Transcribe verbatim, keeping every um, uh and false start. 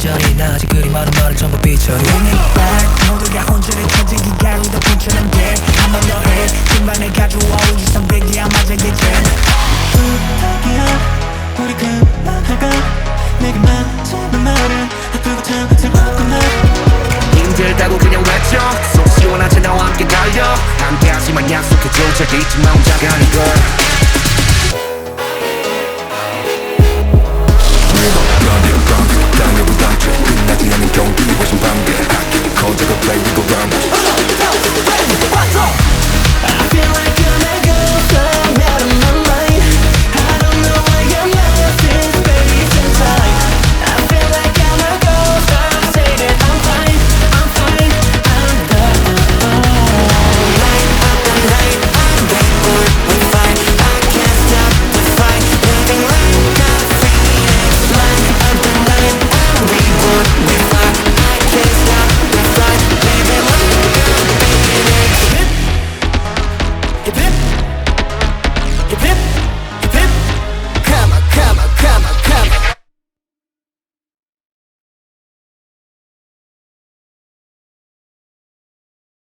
완전히 나 아직 그리 많은 말은 전부 삐처리 Bring it back 모두가 혼자를 찾은 기가 우리도 훔쳐낸 게 한 번 더 해 중반에 가져와 우주선 배기야 맞아 이제 부탁이야 우리 그만할까 내게 맞는 말은 아프고 참 슬펐구나 힘들다고 그냥 외쳐 속 시원하지 나와 함께 달려 함께 하지만 약속해줘 저기 있지만 혼자가 아닌 걸